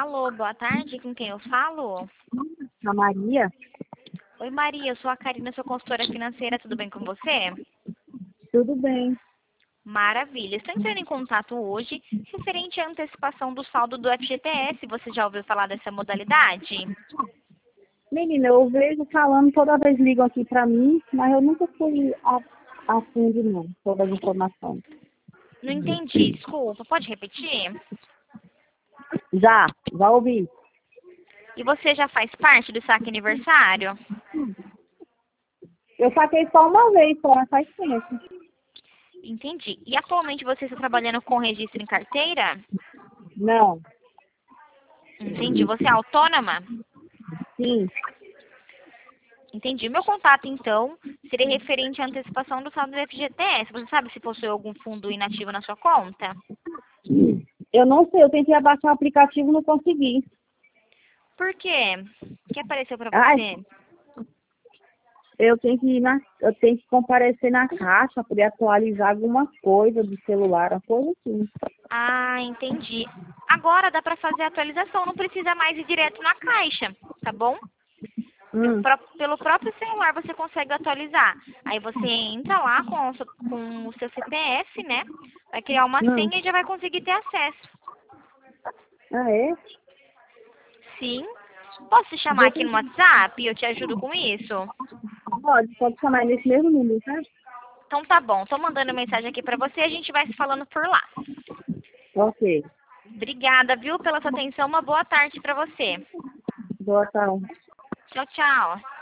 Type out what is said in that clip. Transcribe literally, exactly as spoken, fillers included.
Alô, boa tarde, com quem eu falo? A Maria? Oi, Maria, eu sou a Karina, sua consultora financeira, tudo bem com você? Tudo bem. Maravilha, estou entrando em contato hoje referente à antecipação do saldo do F G T S. Você já ouviu falar dessa modalidade? Menina, eu vejo falando, toda vez ligam aqui pra mim, mas eu nunca fui a, a fundo, não, todas as informações. Não entendi, desculpa, pode repetir? Já, já ouvi. E você já faz parte do saque aniversário? Eu saquei só uma vez, só faz tempo. Entendi. E atualmente você está trabalhando com registro em carteira? Não, Entendi. Você é autônoma? sim, Entendi. Meu contato, então, seria referente à antecipação do saldo do F G T S. Você sabe se possui algum fundo inativo na sua conta? eu não sei, eu tentei abaixar o aplicativo e não consegui. Por quê? O que apareceu para Ai, você? eu tenho que ir na, eu tenho que comparecer na caixa para poder atualizar alguma coisa do celular, uma coisa assim. Ah, entendi. Agora dá para fazer a atualização, não precisa mais ir direto na caixa, tá bom? Pelo, Hum, pró- pelo próprio celular você consegue atualizar. Aí você entra lá com o, seu, com o seu C P F, né? Vai criar uma hum. senha e já vai conseguir ter acesso. Ah, é? Sim. Posso te chamar Vou aqui no tentar. WhatsApp e eu te ajudo com isso? Pode, pode chamar nesse mesmo número, tá? Então tá bom, tô mandando mensagem aqui pra você e a gente vai se falando por lá. Ok. Obrigada, viu, pela sua atenção. Uma boa tarde pra você. Boa tarde. Tchau, tchau.